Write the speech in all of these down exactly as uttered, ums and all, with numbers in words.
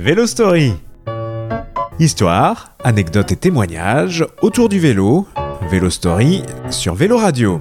Vélo Story. Histoire, anecdotes et témoignages autour du vélo. Vélo Story sur Vélo Radio.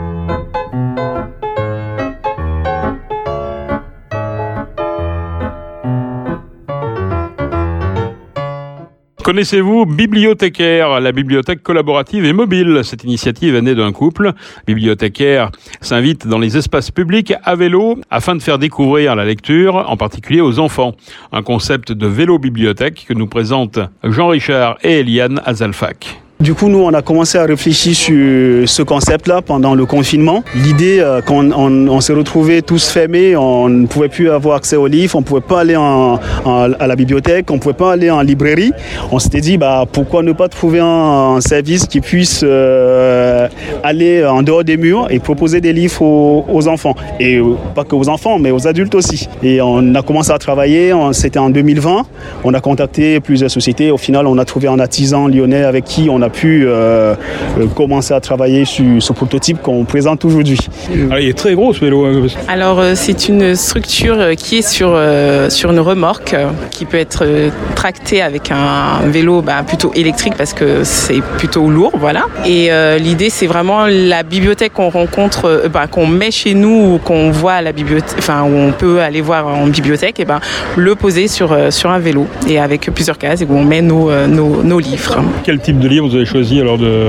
Connaissez-vous Bibliothécaire, la bibliothèque collaborative et mobile? Cette initiative est née d'un couple. Bibliothécaire s'invite dans les espaces publics à vélo afin de faire découvrir la lecture, en particulier aux enfants. Un concept de vélo-bibliothèque que nous présentent Jean-Richard et Eliane Azalfak. Du coup, nous, on a commencé à réfléchir sur ce concept-là pendant le confinement. L'idée, euh, qu'on on, on s'est retrouvés tous fermés, on ne pouvait plus avoir accès aux livres, on ne pouvait pas aller en, en, à la bibliothèque, on ne pouvait pas aller en librairie. On s'était dit, bah, pourquoi ne pas trouver un, un service qui puisse euh, aller en dehors des murs et proposer des livres aux, aux enfants. Et euh, pas que aux enfants, mais aux adultes aussi. Et on a commencé à travailler, on, c'était en deux mille vingt. On a contacté plusieurs sociétés. Au final, on a trouvé un artisan lyonnais avec qui on a pu euh, commencer à travailler sur ce prototype qu'on présente aujourd'hui. Alors, il est très gros ce vélo. Alors euh, c'est une structure qui est sur, euh, sur une remorque euh, qui peut être euh, tractée avec un vélo bah, plutôt électrique parce que c'est plutôt lourd, voilà. Et euh, l'idée c'est vraiment la bibliothèque qu'on rencontre, euh, bah, qu'on met chez nous ou qu'on voit à la bibliothèque, enfin où on peut aller voir en bibliothèque, et ben le poser sur, euh, sur un vélo et avec plusieurs cases et où on met nos, euh, nos, nos livres. Quel type de livre vous avez choisi alors de...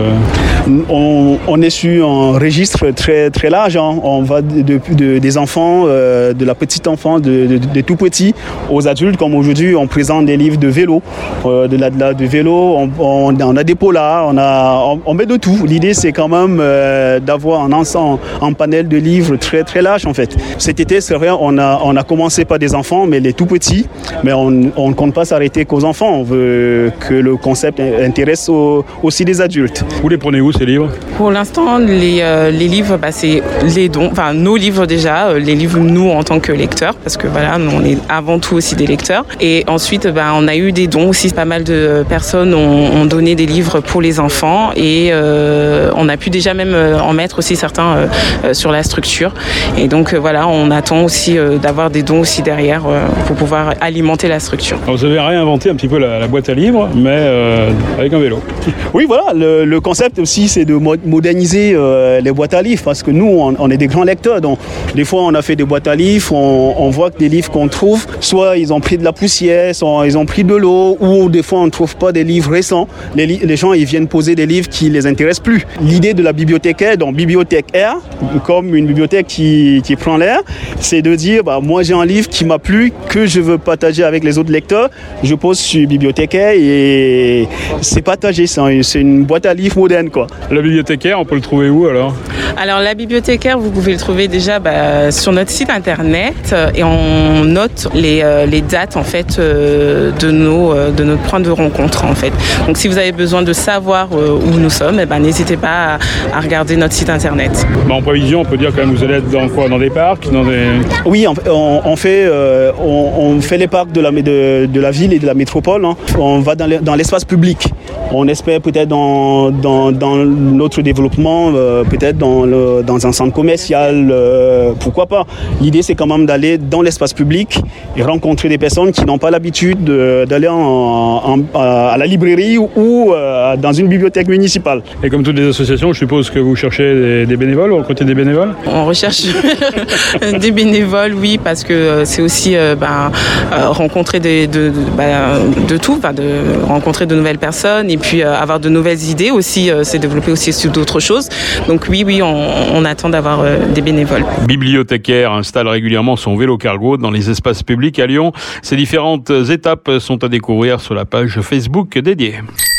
On, on est sur un registre très, très large. Hein. On va de, de, de, des enfants, euh, de la petite enfance, de, de, de tout petit aux adultes. Comme aujourd'hui, on présente des livres de vélo, euh, de, la, de, la, de vélo. On, on, on a des polars, on, a, on, on met de tout. L'idée, c'est quand même euh, d'avoir un ensemble, un panel de livres très, très large en fait. Cet été, c'est vrai, on a, on a commencé par des enfants, mais les tout petits. Mais on ne compte pas s'arrêter qu'aux enfants. On veut que le concept intéresse au, aussi des adultes. Vous les prenez où ces livres? Pour l'instant, les, euh, les livres, bah, c'est les dons, enfin nos livres déjà, euh, les livres nous en tant que lecteurs, parce que voilà, nous, on est avant tout aussi des lecteurs. Et ensuite, bah, on a eu des dons aussi, pas mal de personnes ont, ont donné des livres pour les enfants et euh, on a pu déjà même en mettre aussi certains euh, euh, sur la structure. Et donc euh, voilà, on attend aussi euh, d'avoir des dons aussi derrière euh, pour pouvoir alimenter la structure. Alors, vous avez réinventé un petit peu la, la boîte à livres, mais euh, avec un vélo. Oui, voilà, le, le concept aussi, c'est de moderniser euh, les boîtes à livres parce que nous, on, on est des grands lecteurs. Donc, des fois, on a fait des boîtes à livres, on, on voit que des livres qu'on trouve, soit ils ont pris de la poussière, soit ils ont pris de l'eau, ou des fois, on ne trouve pas des livres récents. Les, li- les gens, ils viennent poser des livres qui ne les intéressent plus. L'idée de la bibliothécaire, donc bibliothèque air, comme une bibliothèque qui, qui prend l'air, c'est de dire, bah, moi, j'ai un livre qui m'a plu, que je veux partager avec les autres lecteurs. Je pose sur bibliothécaire et c'est partagé, c'est, un, c'est une boîte à livres moderne, quoi. La bibliothécaire, on peut le trouver où alors? Alors la bibliothécaire, vous pouvez le trouver déjà bah, sur notre site internet euh, et on note les, euh, les dates en fait euh, de nos euh, de notre point de rencontre en fait. Donc si vous avez besoin de savoir euh, où nous sommes, eh ben, n'hésitez pas à, à regarder notre site internet. Bah, en prévision, on peut dire quand même vous allez être dans quoi? Dans des parcs, dans des... Oui, on, on, on fait euh, on, on fait les parcs de la de, de la ville et de la métropole. Hein. On va dans, les, dans l'espace public. On espère peut-être dans dans, dans notre développement, euh, peut-être dans, le, dans un centre commercial, euh, pourquoi pas. L'idée, c'est quand même d'aller dans l'espace public et rencontrer des personnes qui n'ont pas l'habitude de, d'aller en, en, à la librairie ou, ou euh, dans une bibliothèque municipale. Et comme toutes les associations, je suppose que vous cherchez des, des bénévoles, vous recrutez des bénévoles? On recherche des bénévoles, oui, parce que c'est aussi euh, bah, euh, rencontrer des, de, bah, de tout, bah, de rencontrer de nouvelles personnes et puis euh, avoir de nouvelles idées aussi, euh, c'est développer aussi sur d'autres choses. Donc oui, oui, on, on attend d'avoir euh, des bénévoles. Bibliothécaire installe régulièrement son vélo cargo dans les espaces publics à Lyon. Ces différentes étapes sont à découvrir sur la page Facebook dédiée.